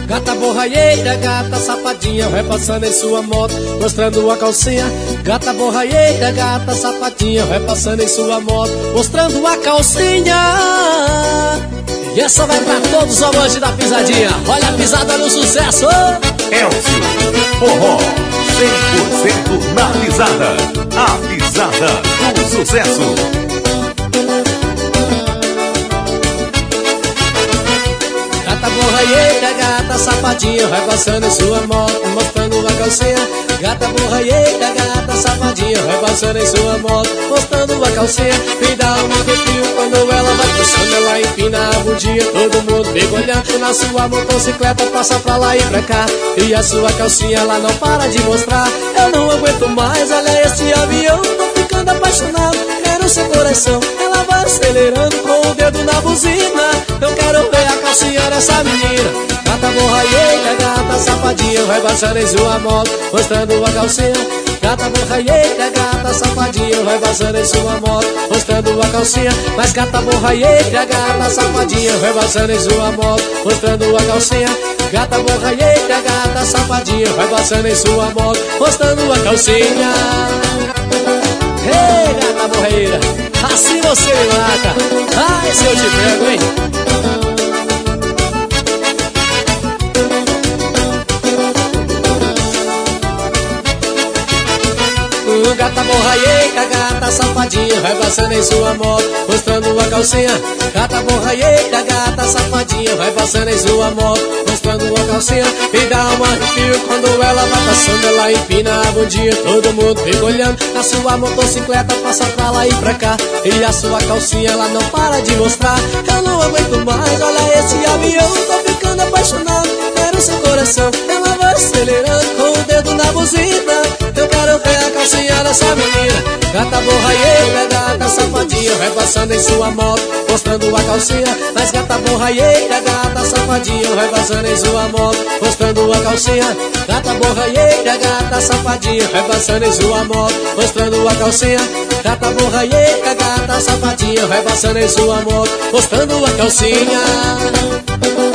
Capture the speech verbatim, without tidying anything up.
Gata borraieira, gata safadinha, vai passando em sua moto, mostrando a calcinha. Gata borraieira, gata safadinha, vai passando em sua moto, mostrando a calcinha. E essa vai pra todos os amantes da pisadinha. Olha a pisada no sucesso. Elcio, forró, cem por cento na pisada. A pisada do sucesso. Gata borraieira, gata safadinha, vai passando em sua moto, mostrando uma calcinha. Gata borraieira, gata safadinha, vai passando em sua moto, mostrando uma calcinha. Me dá um arrepio quando ela vai passando, ela empina a bundinha. Todo mundo fica olhando na sua motocicleta, passa pra lá e pra cá. E a sua calcinha ela não para de mostrar. Eu não aguento mais, olha esse avião, tô ficando apaixonado. Quero seu coração, ela vai acelerando com o dedo na buzina. Eu quero ver a calcinha dessa menina. Gata borraieira, gata safadinha, vai passando em sua moto, mostrando a calcinha. Gata borraieira, gata safadinha, vai passando em sua moto, mostrando a calcinha. Mas gata borraieira, gata safadinha, vai passando em sua moto, mostrando a calcinha. Gata borraieira, gata safadinha, vai passando em sua moto, mostrando a calcinha. Ei, gata borraieira, assim você me mata. Ai, se eu te pego, hein? Gata borraieira, gata safadinha, vai passando em sua moto, mostrando a calcinha. Gata borraieira, gata safadinha, vai passando em sua moto, mostrando a calcinha. Me dá um arrepio quando ela vai passando, ela empina a bundinha. Todo mundo fica olhando, a sua motocicleta passa pra lá e pra cá. E a sua calcinha ela não para de mostrar. Eu não aguento mais, olha esse avião, tô ficando apaixonado. Quero seu coração, ela vai acelerando com o dedo na buzina. Eu quero ver a calcinha dessa menina. Gata borraieira, gata safadinha, vai passando em sua moto, mostrando a calcinha. Mas gata borraieira, gata safadinha, vai passando em sua moto, mostrando a calcinha. Gata borraieira, gata safadinha, vai passando em sua moto, mostrando a calcinha. Gata borraieira, gata safadinha, vai passando em sua moto, mostrando a calcinha.